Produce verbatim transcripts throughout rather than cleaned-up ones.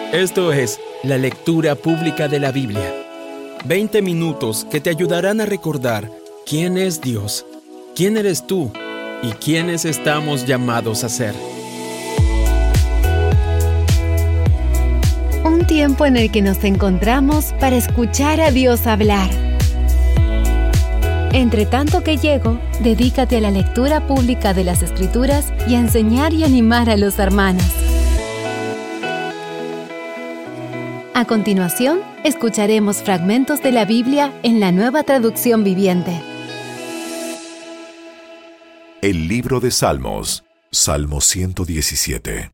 Esto es la lectura pública de la Biblia. veinte minutos que te ayudarán a recordar quién es Dios, quién eres tú y quiénes estamos llamados a ser. Un tiempo en el que nos encontramos para escuchar a Dios hablar. Entre tanto que llego, dedícate a la lectura pública de las Escrituras y a enseñar y animar a los hermanos. A continuación, escucharemos fragmentos de la Biblia en la Nueva Traducción Viviente. El libro de Salmos, Salmo ciento diecisiete.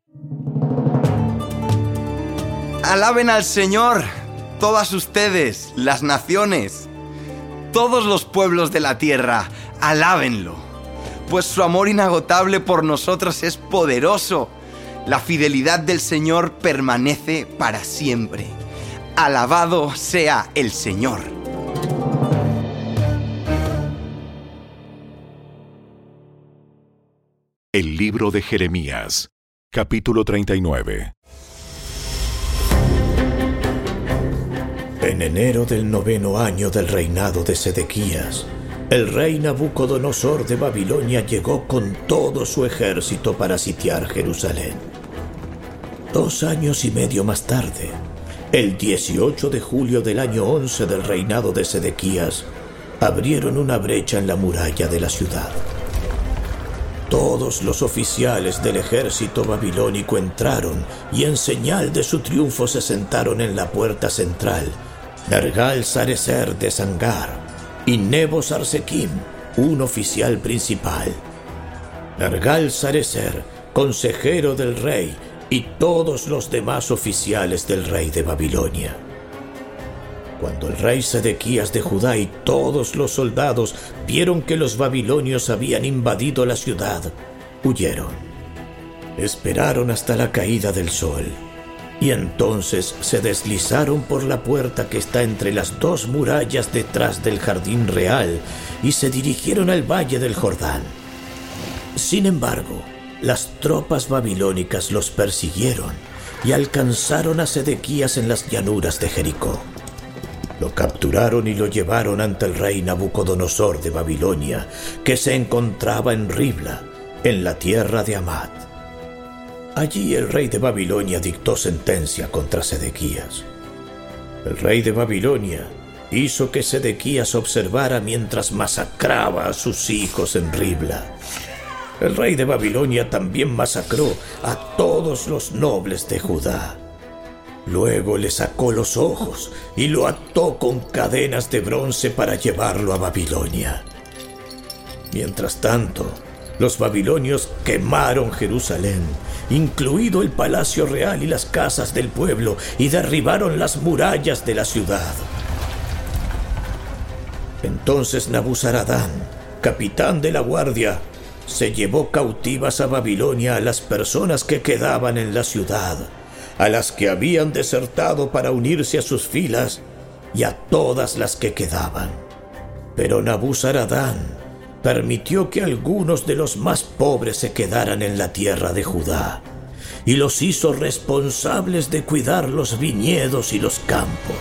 Alaben al Señor, todas ustedes, las naciones, todos los pueblos de la tierra, alábenlo, pues su amor inagotable por nosotros es poderoso. La fidelidad del Señor permanece para siempre. Alabado sea el Señor. El libro de Jeremías, capítulo treinta y nueve. En enero del noveno año del reinado de Sedequías, el rey Nabucodonosor de Babilonia llegó con todo su ejército para sitiar Jerusalén. Dos años y medio más tarde, el dieciocho de julio del año once del reinado de Sedequías, abrieron una brecha en la muralla de la ciudad. Todos los oficiales del ejército babilónico entraron y en señal de su triunfo se sentaron en la puerta central Nergal-Sarecer de Sangar y Nebo-Sarsequim, un oficial principal. Nergal-Sarecer, consejero del rey, y todos los demás oficiales del rey de Babilonia. Cuando el rey Sedequías de Judá y todos los soldados vieron que los babilonios habían invadido la ciudad, huyeron. Esperaron hasta la caída del sol, y entonces se deslizaron por la puerta que está entre las dos murallas detrás del jardín real y se dirigieron al valle del Jordán. Sin embargo, las tropas babilónicas los persiguieron y alcanzaron a Sedequías en las llanuras de Jericó. Lo capturaron y lo llevaron ante el rey Nabucodonosor de Babilonia, que se encontraba en Ribla, en la tierra de Hamat. Allí el rey de Babilonia dictó sentencia contra Sedequías. El rey de Babilonia hizo que Sedequías observara mientras masacraba a sus hijos en Ribla. El rey de Babilonia también masacró a todos los nobles de Judá. Luego le sacó los ojos y lo ató con cadenas de bronce para llevarlo a Babilonia. Mientras tanto, los babilonios quemaron Jerusalén, incluido el palacio real y las casas del pueblo, y derribaron las murallas de la ciudad. Entonces Nabuzaradán, capitán de la guardia, se llevó cautivas a Babilonia a las personas que quedaban en la ciudad, a las que habían desertado para unirse a sus filas y a todas las que quedaban. Pero Nabuzaradán permitió que algunos de los más pobres se quedaran en la tierra de Judá y los hizo responsables de cuidar los viñedos y los campos.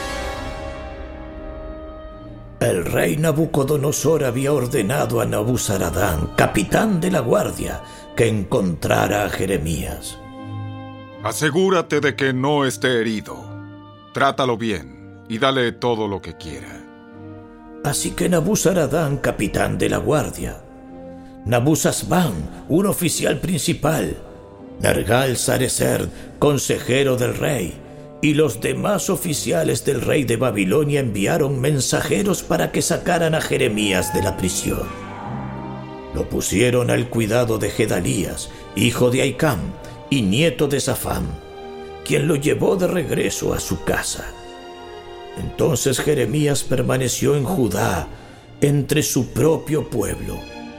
El rey Nabucodonosor había ordenado a Nabuzaradán, capitán de la guardia, que encontrara a Jeremías. Asegúrate de que no esté herido. Trátalo bien y dale todo lo que quiera. Así que Nabuzaradán, capitán de la guardia, Nabuzazbán, un oficial principal, Nergal-Sarecer, consejero del rey, y los demás oficiales del rey de Babilonia enviaron mensajeros para que sacaran a Jeremías de la prisión. Lo pusieron al cuidado de Gedalías, hijo de Ahicam y nieto de Safán, quien lo llevó de regreso a su casa. Entonces Jeremías permaneció en Judá, entre su propio pueblo.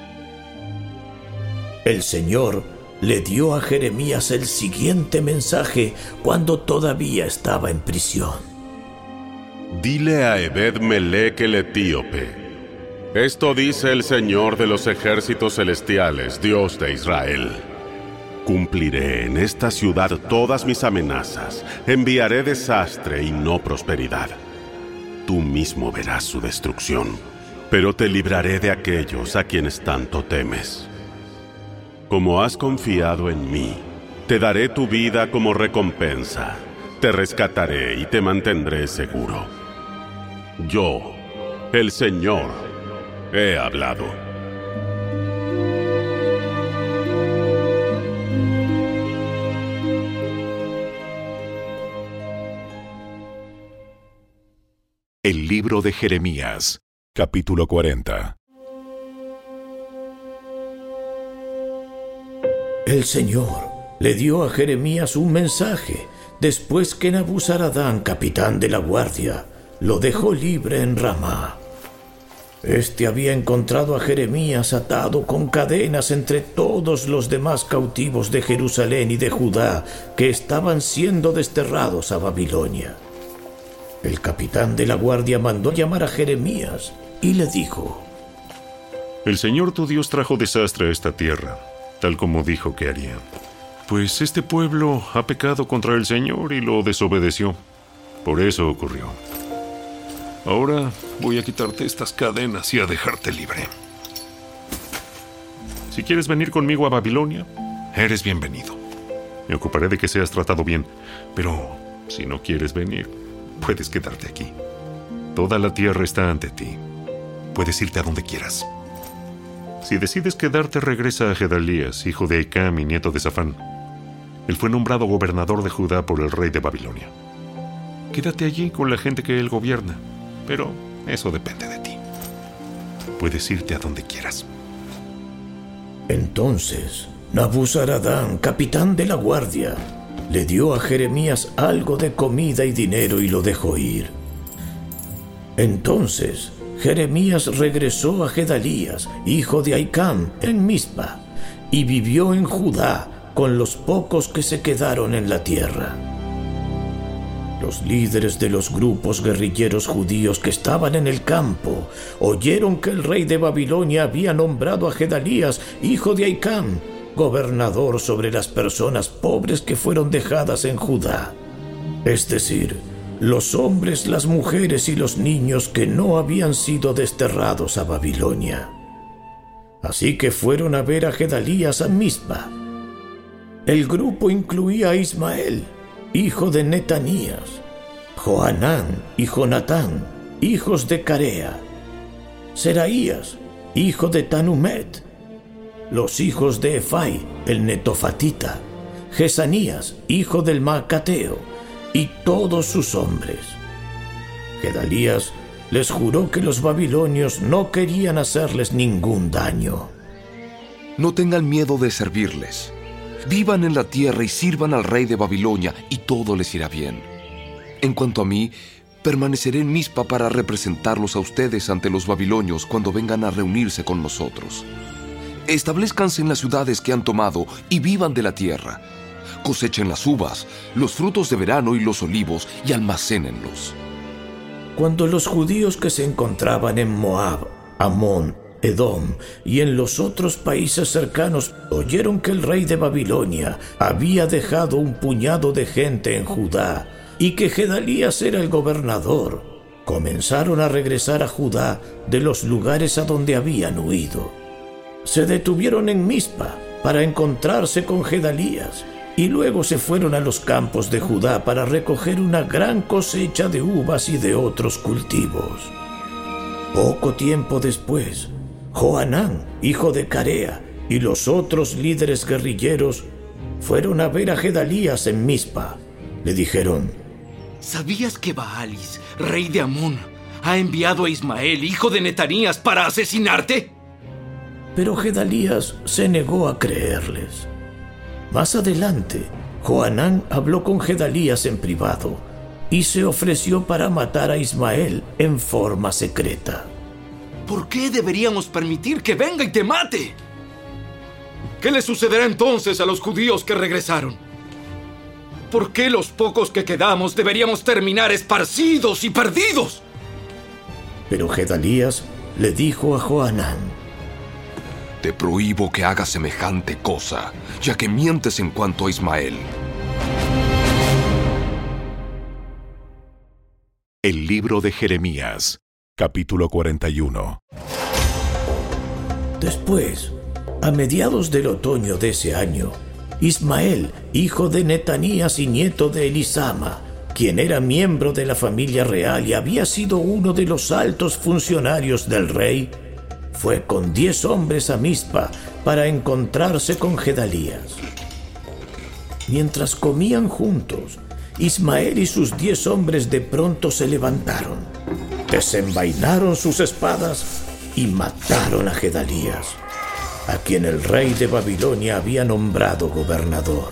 El Señor le dio a Jeremías el siguiente mensaje cuando todavía estaba en prisión. Dile a Ebed-Melech el etíope: esto dice el Señor de los ejércitos celestiales, Dios de Israel. Cumpliré en esta ciudad todas mis amenazas. Enviaré desastre y no prosperidad. Tú mismo verás su destrucción, pero te libraré de aquellos a quienes tanto temes. Como has confiado en mí, te daré tu vida como recompensa. Te rescataré y te mantendré seguro. Yo, el Señor, he hablado. El libro de Jeremías, capítulo cuarenta. El Señor le dio a Jeremías un mensaje después que Nabuzaradán, capitán de la guardia, lo dejó libre en Ramá. Este había encontrado a Jeremías atado con cadenas entre todos los demás cautivos de Jerusalén y de Judá que estaban siendo desterrados a Babilonia. El capitán de la guardia mandó llamar a Jeremías y le dijo: El Señor tu Dios trajo desastre a esta tierra, tal como dijo que haría. Pues este pueblo ha pecado contra el Señor y lo desobedeció. Por eso ocurrió. Ahora voy a quitarte estas cadenas y a dejarte libre. Si quieres venir conmigo a Babilonia, eres bienvenido. Me ocuparé de que seas tratado bien, pero si no quieres venir, puedes quedarte aquí. Toda la tierra está ante ti. Puedes irte a donde quieras. Si decides quedarte, regresa a Gedalías, hijo de Ahicam y nieto de Safán. Él fue nombrado gobernador de Judá por el rey de Babilonia. Quédate allí con la gente que él gobierna, pero eso depende de ti. Puedes irte a donde quieras. Entonces, Nabuzaradán, capitán de la guardia, le dio a Jeremías algo de comida y dinero y lo dejó ir. Entonces, Jeremías regresó a Gedalías, hijo de Ahicam, en Mizpa, y vivió en Judá con los pocos que se quedaron en la tierra. Los líderes de los grupos guerrilleros judíos que estaban en el campo oyeron que el rey de Babilonia había nombrado a Gedalías, hijo de Ahicam, gobernador sobre las personas pobres que fueron dejadas en Judá, es decir, los hombres, las mujeres y los niños que no habían sido desterrados a Babilonia. Así que fueron a ver a Gedalías a Mizpa. El grupo incluía a Ismael, hijo de Netanías, Johanán y Jonatán, hijos de Carea, Seraías, hijo de Tanumet, los hijos de Efai, el netofatita, Jesanías, hijo del Maacateo, y todos sus hombres. Gedalías les juró que los babilonios no querían hacerles ningún daño. No tengan miedo de servirles. Vivan en la tierra y sirvan al rey de Babilonia, y todo les irá bien. En cuanto a mí, permaneceré en Mizpa para representarlos a ustedes ante los babilonios cuando vengan a reunirse con nosotros. Establezcanse en las ciudades que han tomado y vivan de la tierra. Cosechen las uvas, los frutos de verano y los olivos y almacénenlos. Cuando los judíos que se encontraban en Moab, Amón, Edom y en los otros países cercanos oyeron que el rey de Babilonia había dejado un puñado de gente en Judá y que Gedalías era el gobernador, comenzaron a regresar a Judá de los lugares a donde habían huido. Se detuvieron en Mizpa para encontrarse con Gedalías y luego se fueron a los campos de Judá para recoger una gran cosecha de uvas y de otros cultivos. Poco tiempo después, Johanán, hijo de Carea, y los otros líderes guerrilleros fueron a ver a Gedalías en Mizpa. Le dijeron: ¿Sabías que Baalis, rey de Amón, ha enviado a Ismael, hijo de Netanías, para asesinarte? Pero Gedalías se negó a creerles. Más adelante, Johanán habló con Gedalías en privado y se ofreció para matar a Ismael en forma secreta. ¿Por qué deberíamos permitir que venga y te mate? ¿Qué le sucederá entonces a los judíos que regresaron? ¿Por qué los pocos que quedamos deberíamos terminar esparcidos y perdidos? Pero Gedalías le dijo a Johanán: Te prohíbo que hagas semejante cosa, ya que mientes en cuanto a Ismael. El libro de Jeremías, capítulo cuarenta y uno. Después, a mediados del otoño de ese año, Ismael, hijo de Netanías y nieto de Elisama, quien era miembro de la familia real y había sido uno de los altos funcionarios del rey, fue con diez hombres a Mizpa para encontrarse con Gedalías. Mientras comían juntos, Ismael y sus diez hombres de pronto se levantaron, desenvainaron sus espadas y mataron a Gedalías, a quien el rey de Babilonia había nombrado gobernador.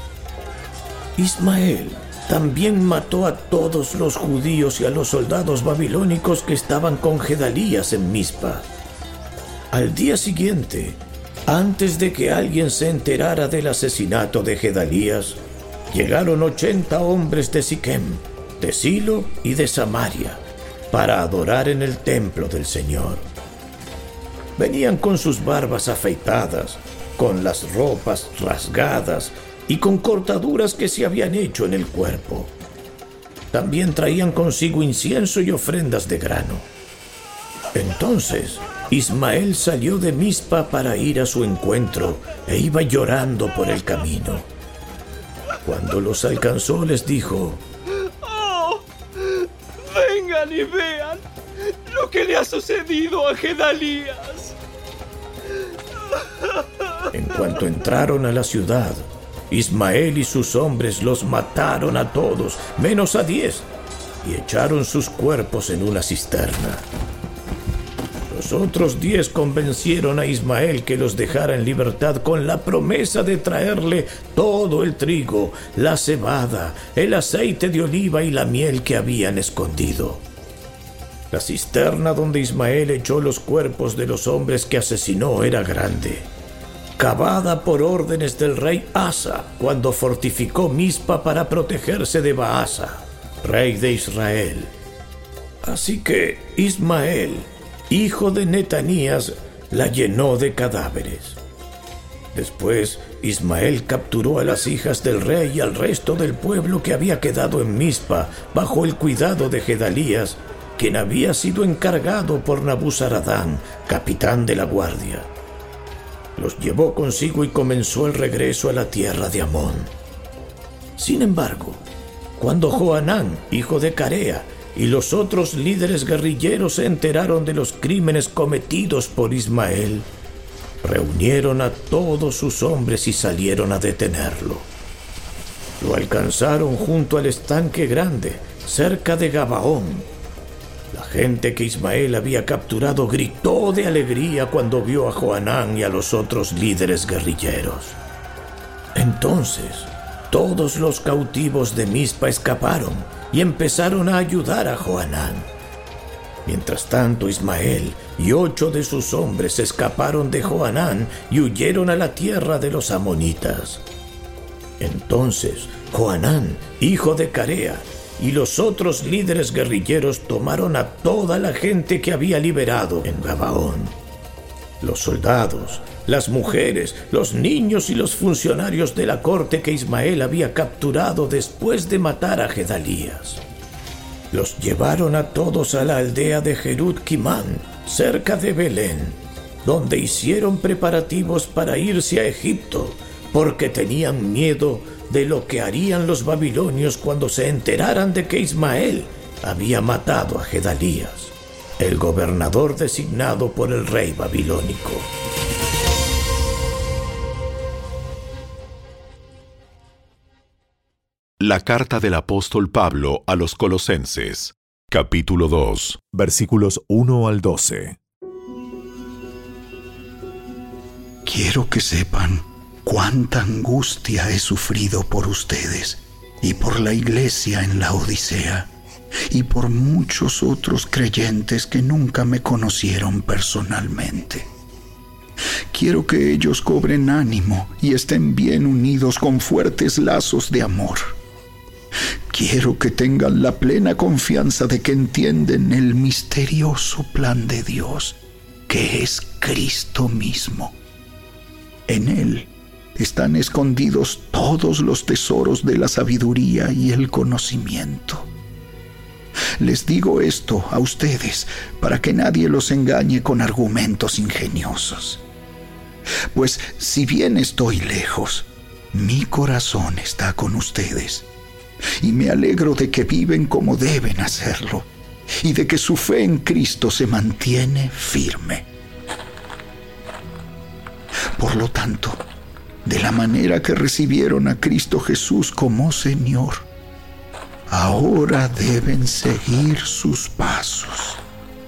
Ismael también mató a todos los judíos y a los soldados babilónicos que estaban con Gedalías en Mizpa. Al día siguiente, antes de que alguien se enterara del asesinato de Gedalías, llegaron ochenta hombres de Siquem, de Silo y de Samaria para adorar en el templo del Señor. Venían con sus barbas afeitadas, con las ropas rasgadas y con cortaduras que se habían hecho en el cuerpo. También traían consigo incienso y ofrendas de grano. Entonces Ismael salió de Mizpa para ir a su encuentro e iba llorando por el camino. Cuando los alcanzó les dijo: ¡Oh! ¡Vengan y vean lo que le ha sucedido a Gedalías! En cuanto entraron a la ciudad, Ismael y sus hombres los mataron a todos, menos a diez, y echaron sus cuerpos en una cisterna. Los otros diez convencieron a Ismael que los dejara en libertad con la promesa de traerle todo el trigo, la cebada, el aceite de oliva y la miel que habían escondido. La cisterna donde Ismael echó los cuerpos de los hombres que asesinó era grande, cavada por órdenes del rey Asa cuando fortificó Mizpa para protegerse de Baasa, rey de Israel. Así que Ismael, hijo de Netanías, la llenó de cadáveres. Después, Ismael capturó a las hijas del rey y al resto del pueblo que había quedado en Mizpa bajo el cuidado de Gedalías, quien había sido encargado por Nabuzaradán, capitán de la guardia. Los llevó consigo y comenzó el regreso a la tierra de Amón. Sin embargo, cuando Johanán, hijo de Carea, y los otros líderes guerrilleros se enteraron de los crímenes cometidos por Ismael, reunieron a todos sus hombres y salieron a detenerlo. Lo alcanzaron junto al estanque grande, cerca de Gabaón. La gente que Ismael había capturado gritó de alegría cuando vio a Johanán y a los otros líderes guerrilleros. Entonces, todos los cautivos de Mizpa escaparon y empezaron a ayudar a Johanán. Mientras tanto, Ismael y ocho de sus hombres escaparon de Johanán y huyeron a la tierra de los amonitas. Entonces, Johanán, hijo de Carea, y los otros líderes guerrilleros tomaron a toda la gente que había liberado en Gabaón. Los soldados, las mujeres, los niños y los funcionarios de la corte que Ismael había capturado después de matar a Gedalías. Los llevaron a todos a la aldea de Jerut Kimán, cerca de Belén, donde hicieron preparativos para irse a Egipto, porque tenían miedo de lo que harían los babilonios cuando se enteraran de que Ismael había matado a Gedalías, el gobernador designado por el rey babilónico. La carta del apóstol Pablo a los Colosenses, capítulo dos, versículos uno al doce. Quiero que sepan cuánta angustia he sufrido por ustedes y por la iglesia en la Odisea y por muchos otros creyentes que nunca me conocieron personalmente. Quiero que ellos cobren ánimo y estén bien unidos con fuertes lazos de amor. Quiero que tengan la plena confianza de que entienden el misterioso plan de Dios, que es Cristo mismo, En Él están escondidos todos los tesoros de la sabiduría y el conocimiento. Les digo esto a ustedes para que nadie los engañe con argumentos ingeniosos. Pues si bien estoy lejos, mi corazón está con ustedes, y me alegro de que viven como deben hacerlo, y de que su fe en Cristo se mantiene firme. Por lo tanto, de la manera que recibieron a Cristo Jesús como Señor, ahora deben seguir sus pasos.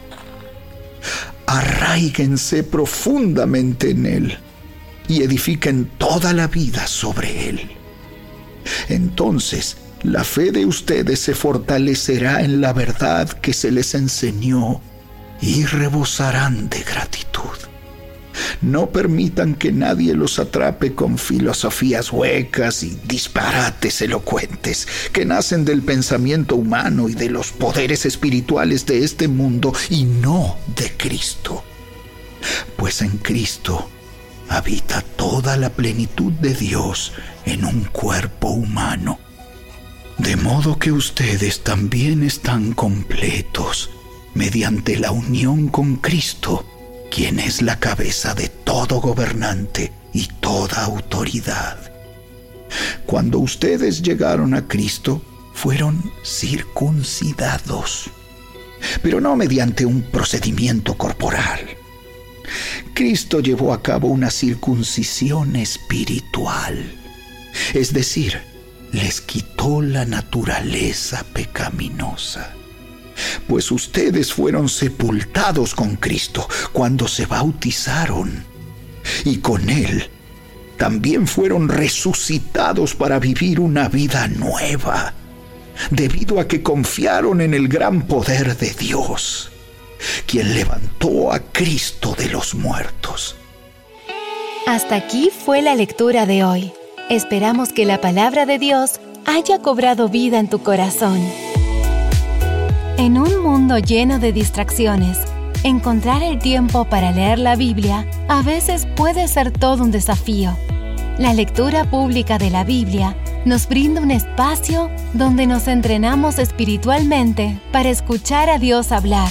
Arráiguense profundamente en Él y edifiquen toda la vida sobre Él. Entonces, la fe de ustedes se fortalecerá en la verdad que se les enseñó y rebosarán de gratitud. No permitan que nadie los atrape con filosofías huecas y disparates elocuentes que nacen del pensamiento humano y de los poderes espirituales de este mundo y no de Cristo. Pues en Cristo habita toda la plenitud de Dios en un cuerpo humano. De modo que ustedes también están completos mediante la unión con Cristo, quien es la cabeza de todo gobernante y toda autoridad. Cuando ustedes llegaron a Cristo, fueron circuncidados, pero no mediante un procedimiento corporal. Cristo llevó a cabo una circuncisión espiritual, es decir, les quitó la naturaleza pecaminosa. Pues ustedes fueron sepultados con Cristo cuando se bautizaron, y con Él también fueron resucitados para vivir una vida nueva, debido a que confiaron en el gran poder de Dios, quien levantó a Cristo de los muertos. Hasta aquí fue la lectura de hoy. Esperamos que la palabra de Dios haya cobrado vida en tu corazón. En un mundo lleno de distracciones, encontrar el tiempo para leer la Biblia a veces puede ser todo un desafío. La lectura pública de la Biblia nos brinda un espacio donde nos entrenamos espiritualmente para escuchar a Dios hablar.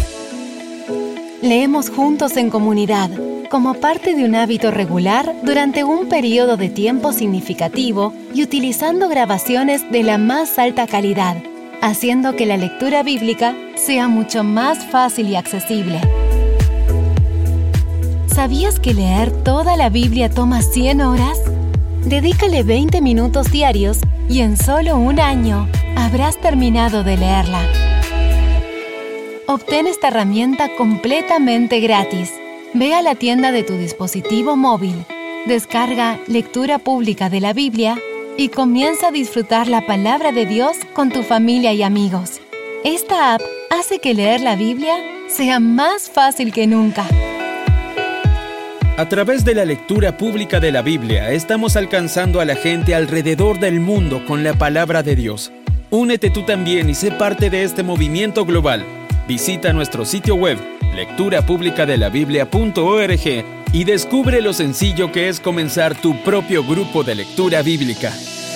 Leemos juntos en comunidad, como parte de un hábito regular durante un periodo de tiempo significativo y utilizando grabaciones de la más alta calidad, haciendo que la lectura bíblica sea mucho más fácil y accesible. ¿Sabías que leer toda la Biblia toma cien horas? Dedícale veinte minutos diarios y en solo un año habrás terminado de leerla. Obtén esta herramienta completamente gratis. Ve a la tienda de tu dispositivo móvil, descarga Lectura Pública de la Biblia y comienza a disfrutar la palabra de Dios con tu familia y amigos. Esta app hace que leer la Biblia sea más fácil que nunca. A través de la lectura pública de la Biblia, estamos alcanzando a la gente alrededor del mundo con la palabra de Dios. Únete tú también y sé parte de este movimiento global. Visita nuestro sitio web, lectura pública de la biblia punto org, y descubre lo sencillo que es comenzar tu propio grupo de lectura bíblica.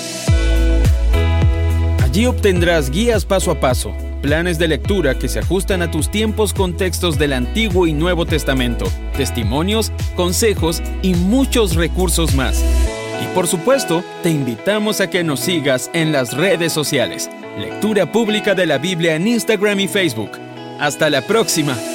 Allí obtendrás guías paso a paso, planes de lectura que se ajustan a tus tiempos con textos del Antiguo y Nuevo Testamento, testimonios, consejos y muchos recursos más. Y por supuesto, te invitamos a que nos sigas en las redes sociales. Lectura Pública de la Biblia en Instagram y Facebook. ¡Hasta la próxima!